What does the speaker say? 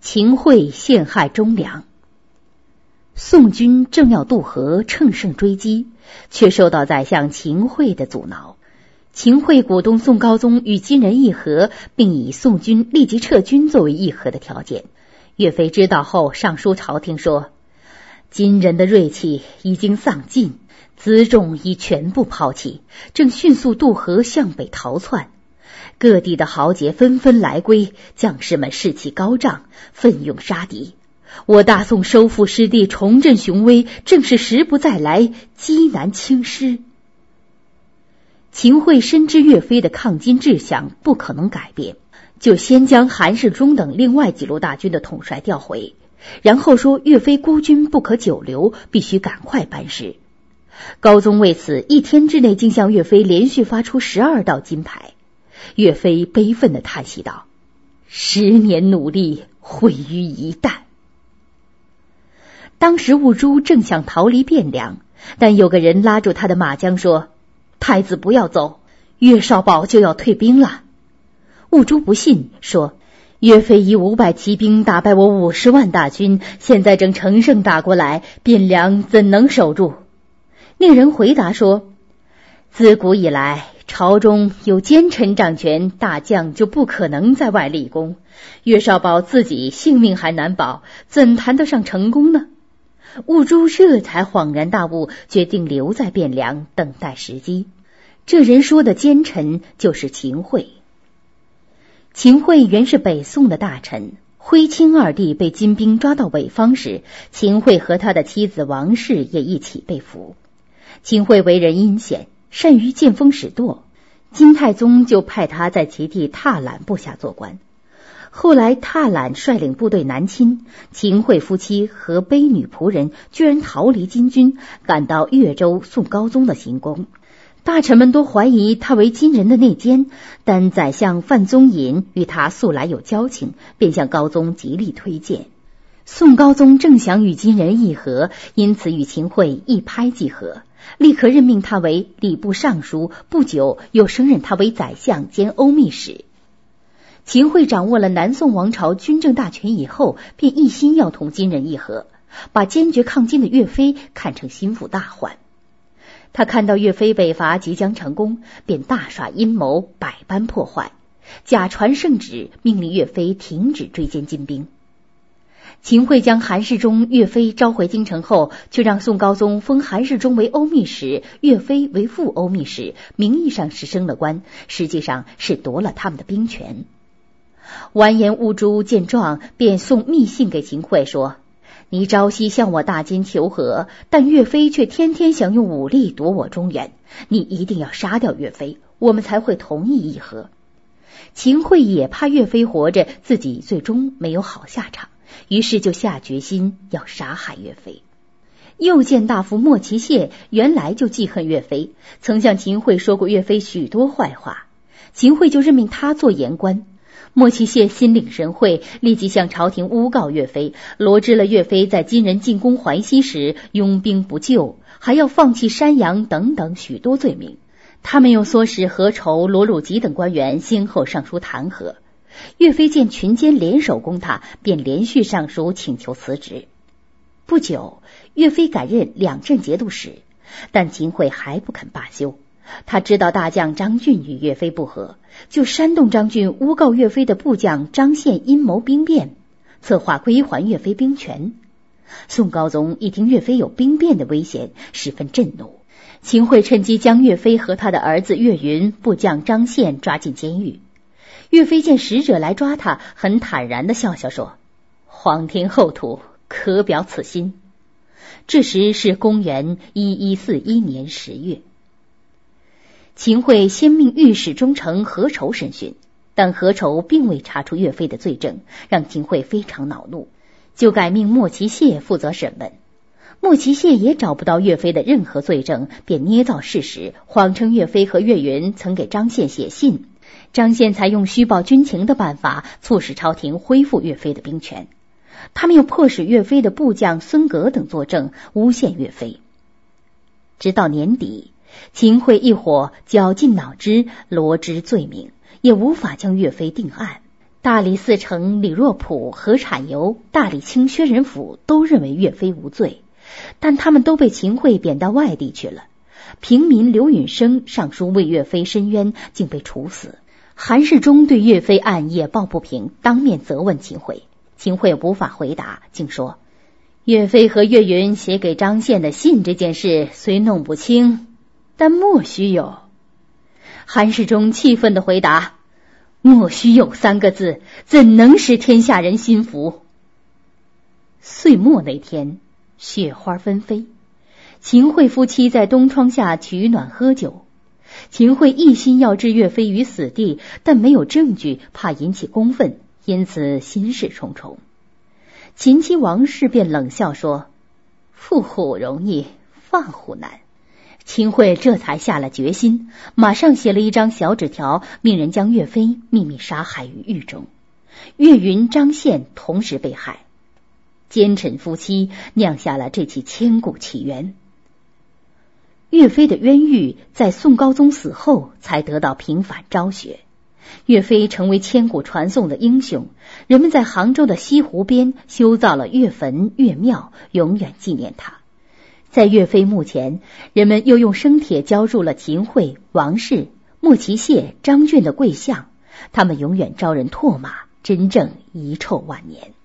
秦桧陷害忠良。宋军正要渡河乘胜追击，却受到宰相秦桧的阻挠。秦桧鼓动宋高宗与金人议和，并以宋军立即撤军作为议和的条件。岳飞知道后上书朝廷说，金人的锐气已经丧尽，辎重已全部抛弃，正迅速渡河向北逃窜。各地的豪杰纷纷来归，将士们士气高涨，奋勇杀敌。我大宋收复失地，重振雄威，正是时不再来，机难轻失。秦桧深知岳飞的抗金志向不可能改变，就先将韩世忠等另外几路大军的统帅调回，然后说岳飞孤军不可久留，必须赶快班师。高宗为此一天之内竟向岳飞连续发出12道金牌。岳飞悲愤地叹息道：10年努力毁于一旦。当时兀术正想逃离汴梁，但有个人拉住他的马缰说，太子不要走，岳少保就要退兵了。兀术不信，说岳飞以500骑兵打败我50万大军，现在正乘胜打过来，汴梁怎能守住？那人回答说，自古以来朝中有奸臣掌权，大将就不可能在外立功，岳少保自己性命还难保，怎谈得上成功呢？兀术这才恍然大悟，决定留在汴梁等待时机。这人说的奸臣就是秦桧。秦桧原是北宋的大臣，徽钦二帝被金兵抓到北方时，秦桧和他的妻子王氏也一起被俘。秦桧为人阴险，善于见风使舵，金太宗就派他在其弟踏懒部下做官。后来踏懒率领部队南侵，秦桧夫妻和卑女仆人居然逃离金军，赶到越州宋高宗的行宫。大臣们都怀疑他为金人的内奸，但宰相范宗尹与他素来有交情，便向高宗极力推荐。宋高宗正想与金人议和，因此与秦桧一拍即合，立刻任命他为礼部尚书，不久又升任他为宰相兼欧密使。秦桧掌握了南宋王朝军政大权以后，便一心要同金人议和，把坚决抗金的岳飞看成心腹大患。他看到岳飞北伐即将成功，便大耍阴谋，百般破坏，假传圣旨，命令岳飞停止追歼金兵。秦桧将韩世忠、岳飞召回京城后，却让宋高宗封韩世忠为欧密使，岳飞为副欧密使，名义上是升了官，实际上是夺了他们的兵权。完颜兀术见状，便送密信给秦桧说，你朝夕向我大金求和，但岳飞却天天想用武力夺我中原，你一定要杀掉岳飞，我们才会同意议和。秦桧也怕岳飞活着，自己最终没有好下场，于是就下决心要杀害岳飞。右谏大夫莫奇谢原来就记恨岳飞，曾向秦桧说过岳飞许多坏话，秦桧就任命他做言官。莫奇谢心领神会，立即向朝廷诬告岳飞，罗织了岳飞在金人进攻淮西时拥兵不救，还要放弃山阳等等许多罪名。他们又唆使何愁、罗汝吉等官员先后上书弹劾。岳飞见群奸联手攻他，便连续上书请求辞职。不久，岳飞改任两镇节度使，但秦桧还不肯罢休。他知道大将张俊与岳飞不和，就煽动张俊诬告岳飞的部将张宪阴谋兵变，策划归还岳飞兵权。宋高宗一听岳飞有兵变的危险，十分震怒。秦桧趁机将岳飞和他的儿子岳云、部将张宪抓进监狱。岳飞见使者来抓他，很坦然地笑笑说，皇天厚土，可表此心。这时是公元1141年10月。秦桧先命御史中丞何愁审讯，但何愁并未查出岳飞的罪证，让秦桧非常恼怒，就改命莫奇谢负责审问。莫奇谢也找不到岳飞的任何罪证，便捏造事实，谎称岳飞和岳云曾给张宪写信，张宪才用虚报军情的办法促使朝廷恢复岳飞的兵权。他们又迫使岳飞的部将孙革等作证，诬陷岳飞。直到年底，秦桧一伙绞尽脑汁罗织罪名，也无法将岳飞定案。 大理寺丞李若甫、何产游、大理卿薛仁甫都认为岳飞无罪，但他们都被秦桧贬到外地去了。平民刘允生上书为岳飞申冤，竟被处死。韩世忠对岳飞案也抱不平，当面责问秦桧。秦桧无法回答，竟说岳飞和岳云写给张宪的信这件事虽弄不清，但莫须有。韩世忠气愤地回答，莫须有3个字怎能使天下人心服？岁末那天，雪花纷飞，秦桧夫妻在东窗下取暖喝酒。秦桧一心要置岳飞于死地，但没有证据，怕引起公愤，因此心事重重。秦妻王氏便冷笑说，缚虎容易，放虎难。秦桧这才下了决心，马上写了一张小纸条，命人将岳飞秘密杀害于狱中。岳云、张宪同时被害，奸臣夫妻酿下了这起千古奇冤。岳飞的冤狱在宋高宗死后才得到平反昭雪，岳飞成为千古传颂的英雄，人们在杭州的西湖边修造了岳坟、岳庙，永远纪念他。在岳飞墓前，人们又用生铁浇筑了秦桧、王氏、莫其谢、张俊的跪像，他们永远招人唾骂，真正遗臭万年。